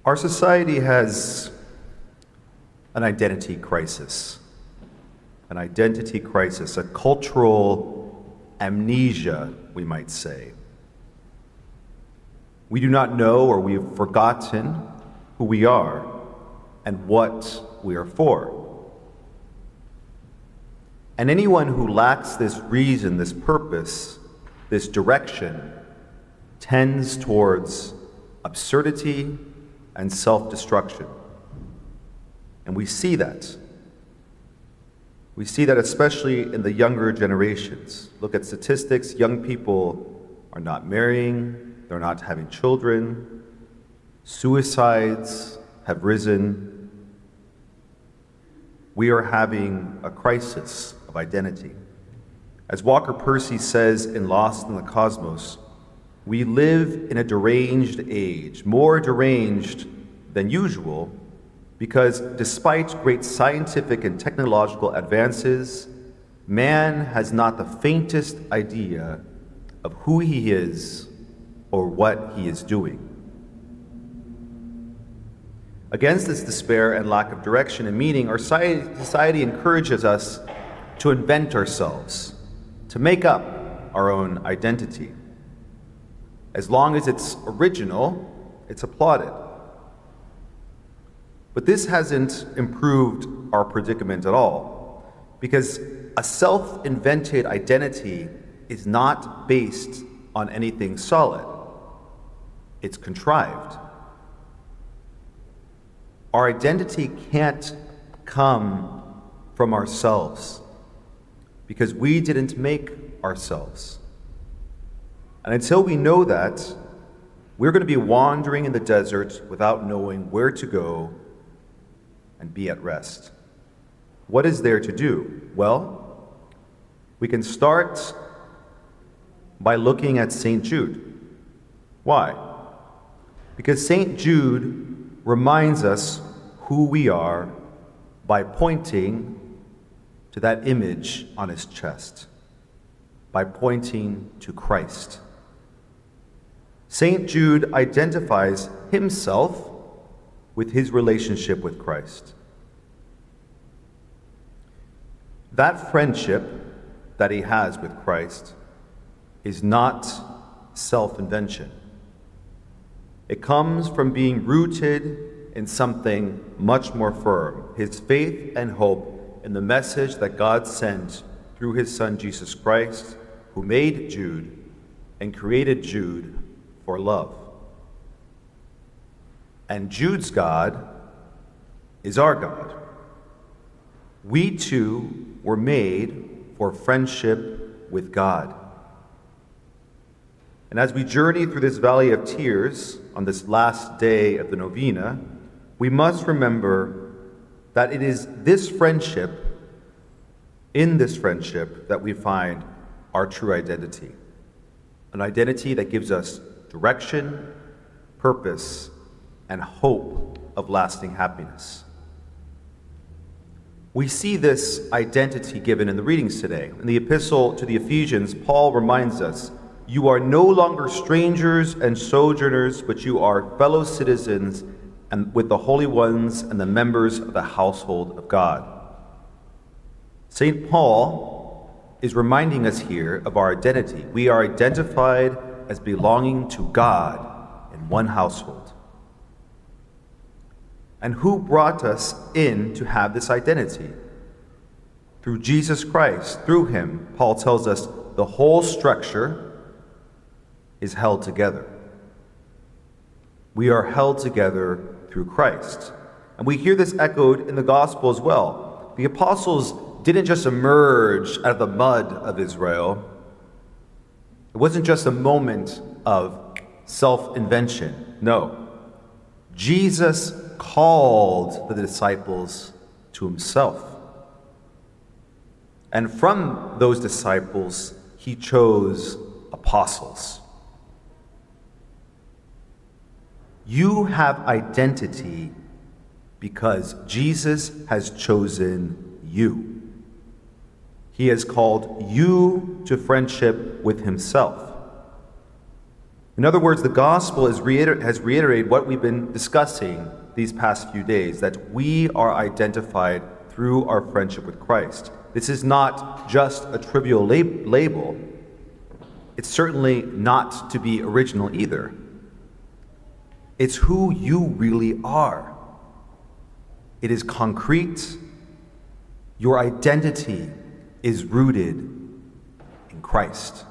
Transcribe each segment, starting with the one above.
Our society has an identity crisis, a cultural amnesia, we might say. We do not know, or we have forgotten who we are and what we are for. And anyone who lacks this reason, this purpose, this direction, tends towards absurdity and self-destruction. And we see that. We see that especially in the younger generations. Look at statistics. Young people are not marrying, they're not having children. Suicides have risen. We are having a crisis of identity. As Walker Percy says in Lost in the Cosmos, we live in a deranged age, more deranged than usual, because despite great scientific and technological advances, man has not the faintest idea of who he is or what he is doing. Against this despair and lack of direction and meaning, our society encourages us to invent ourselves, to make up our own identity. As long as it's original, it's applauded. But this hasn't improved our predicament at all, because a self-invented identity is not based on anything solid. It's contrived. Our identity can't come from ourselves, because we didn't make ourselves. And until we know that, we're going to be wandering in the desert without knowing where to go and be at rest. What is there to do? Well, we can start by looking at St. Jude. Why? Because St. Jude reminds us who we are by pointing to that image on his chest, by pointing to Christ. St. Jude identifies himself with his relationship with Christ. That friendship that he has with Christ is not self-invention. It comes from being rooted in something much more firm, his faith and hope in the message that God sent through his Son Jesus Christ, who made Jude and created Jude for love. And Jude's God is our God. We too were made for friendship with God. And as we journey through this valley of tears on this last day of the novena, we must remember that it is this friendship, in this friendship, that we find our true identity. An identity that gives us direction, purpose, and hope of lasting happiness. We see this identity given in the readings today. In the epistle to the Ephesians, Paul reminds us, "You are no longer strangers and sojourners, but you are fellow citizens and with the holy ones and the members of the household of God." St. Paul is reminding us here of our identity. We are identified as belonging to God in one household. And who brought us in to have this identity? Through Jesus Christ. Through him, Paul tells us, the whole structure is held together. We are held together through Christ. And we hear this echoed in the gospel as well. The apostles didn't just emerge out of the mud of Israel. It wasn't just a moment of self-invention. No. Jesus called the disciples to himself. And from those disciples, he chose apostles. You have identity because Jesus has chosen you. He has called you to friendship with himself. In other words, the gospel has reiterated what we've been discussing these past few days, that we are identified through our friendship with Christ. This is not just a trivial label. It's certainly not to be original either. It's who you really are. It is concrete. Your identity is rooted in Christ.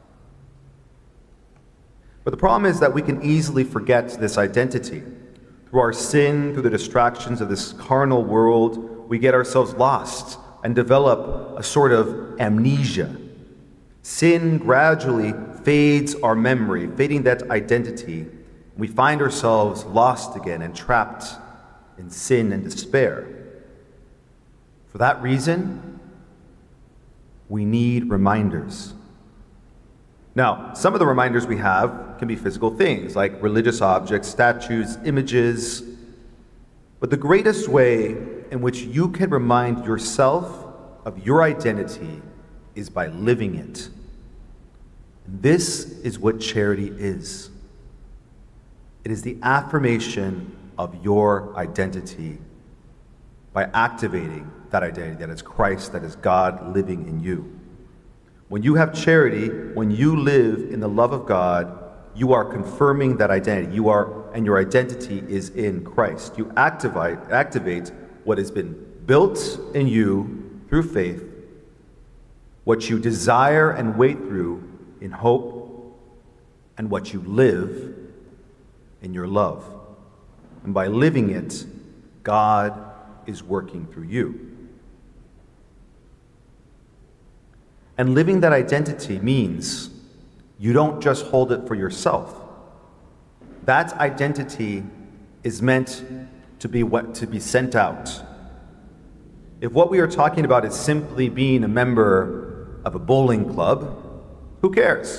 But the problem is that we can easily forget this identity. Through our sin, through the distractions of this carnal world, we get ourselves lost and develop a sort of amnesia. Sin gradually fades our memory, fading that identity. We find ourselves lost again and trapped in sin and despair. For that reason, we need reminders. Now, some of the reminders we have can be physical things like religious objects, statues, images. But the greatest way in which you can remind yourself of your identity is by living it. This is what charity is. It is the affirmation of your identity by activating that identity, that is Christ, that is God living in you. When you have charity, when you live in the love of God, you are confirming that identity. And your identity is in Christ. You activate what has been built in you through faith, what you desire and wait through in hope, and what you live in your love. And by living it, God is working through you. And living that identity means you don't just hold it for yourself. That identity is meant to be sent out. If what we are talking about is simply being a member of a bowling club, who cares?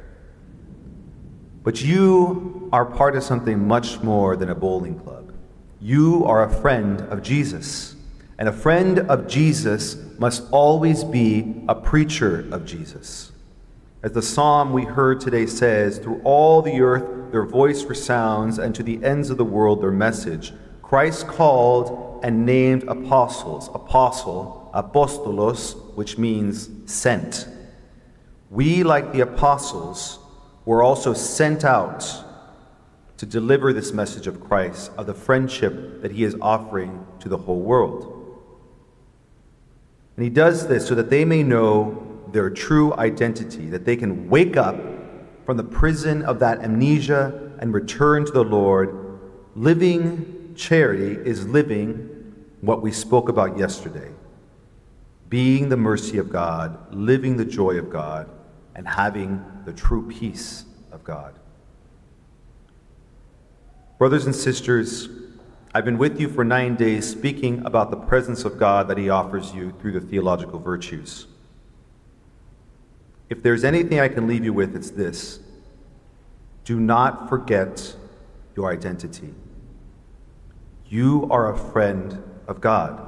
But you are part of something much more than a bowling club. You are a friend of Jesus. And a friend of Jesus must always be a preacher of Jesus. As the psalm we heard today says, through all the earth their voice resounds, and to the ends of the world their message. Christ called and named apostles, apostolos, which means sent. We, like the apostles, were also sent out to deliver this message of Christ, of the friendship that he is offering to the whole world. And he does this so that they may know their true identity, that they can wake up from the prison of that amnesia and return to the Lord. Living charity is living what we spoke about yesterday, being the mercy of God, living the joy of God, and having the true peace of God. Brothers and sisters, I've been with you for 9 days speaking about the presence of God that he offers you through the theological virtues. If there's anything I can leave you with, it's this. Do not forget your identity. You are a friend of God.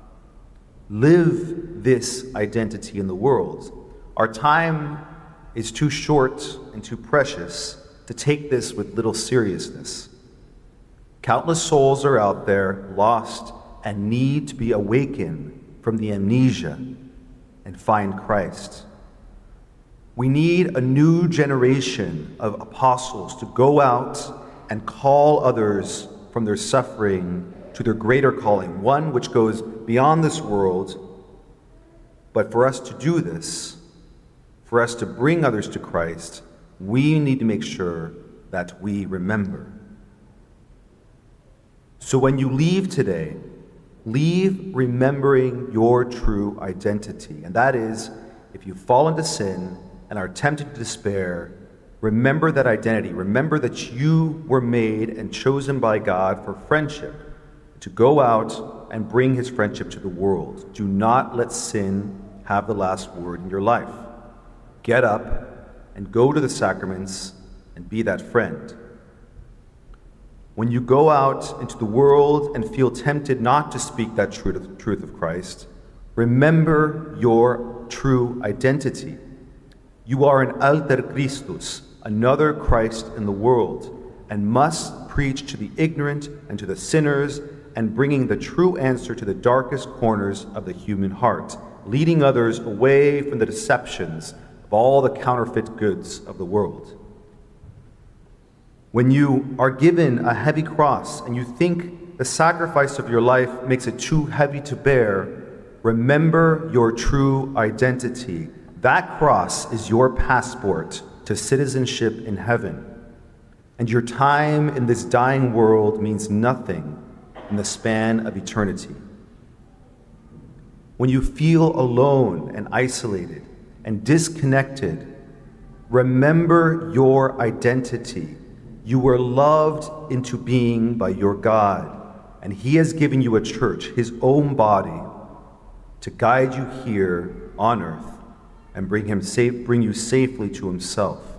Live this identity in the world. Our time is too short and too precious to take this with little seriousness. Countless souls are out there lost and need to be awakened from the amnesia and find Christ. We need a new generation of apostles to go out and call others from their suffering to their greater calling, one which goes beyond this world. But for us to do this, for us to bring others to Christ, we need to make sure that we remember. So when you leave today, leave remembering your true identity. And that is, if you fall into sin and are tempted to despair, remember that identity. Remember that you were made and chosen by God for friendship, to go out and bring his friendship to the world. Do not let sin have the last word in your life. Get up and go to the sacraments and be that friend. When you go out into the world and feel tempted not to speak that truth of Christ, remember your true identity. You are an alter Christus, another Christ in the world, and must preach to the ignorant and to the sinners, and bringing the true answer to the darkest corners of the human heart, leading others away from the deceptions of all the counterfeit goods of the world. When you are given a heavy cross and you think the sacrifice of your life makes it too heavy to bear, remember your true identity. That cross is your passport to citizenship in heaven. And your time in this dying world means nothing in the span of eternity. When you feel alone and isolated and disconnected, remember your identity. You were loved into being by your God, and He has given you a church, His own body, to guide you here on earth and bring you safely to Himself.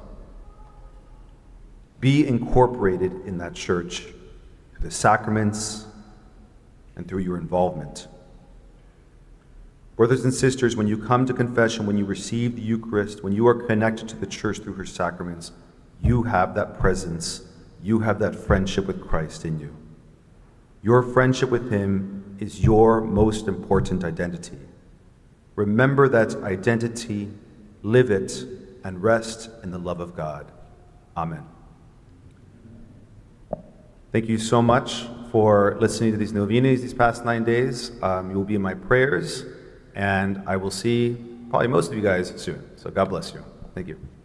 Be incorporated in that church through the sacraments and through your involvement. Brothers and sisters, when you come to confession, when you receive the Eucharist, when you are connected to the church through her sacraments, you have that presence, you have that friendship with Christ in you. Your friendship with Him is your most important identity. Remember that identity, live it, and rest in the love of God. Amen. Thank you so much for listening to these novenas these past 9 days. You will be in my prayers, and I will see probably most of you guys soon. So God bless you. Thank you.